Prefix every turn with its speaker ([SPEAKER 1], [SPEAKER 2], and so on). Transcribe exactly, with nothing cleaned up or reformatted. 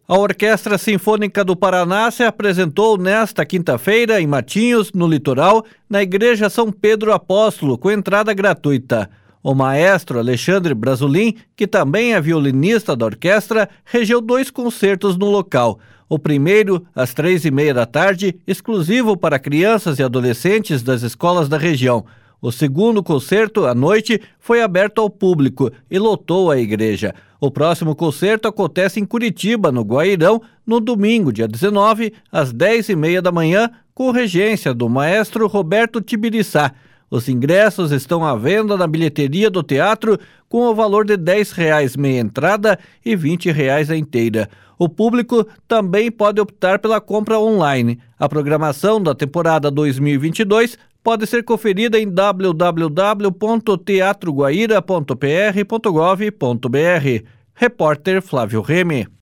[SPEAKER 1] A Orquestra Sinfônica do Paraná se apresentou nesta quinta-feira em Matinhos, no litoral, na Igreja São Pedro Apóstolo, com entrada gratuita. O maestro Alexandre Brasolin, que também é violinista da orquestra, regeu dois concertos no local. O primeiro, às três e meia da tarde, exclusivo para crianças e adolescentes das escolas da região. O segundo concerto, à noite, foi aberto ao público e lotou a igreja. O próximo concerto acontece em Curitiba, no Guairão, no domingo, dia dezenove, às dez e meia da manhã, com regência do maestro Roberto Tibiriçá. Os ingressos estão à venda na bilheteria do teatro com o valor de dez reais meia entrada e vinte reais a inteira. O público também pode optar pela compra online. A programação da temporada dois mil e vinte e dois pode ser conferida em w w w ponto teatro guaíra ponto p r ponto gov ponto b r. Repórter Flávio Remy.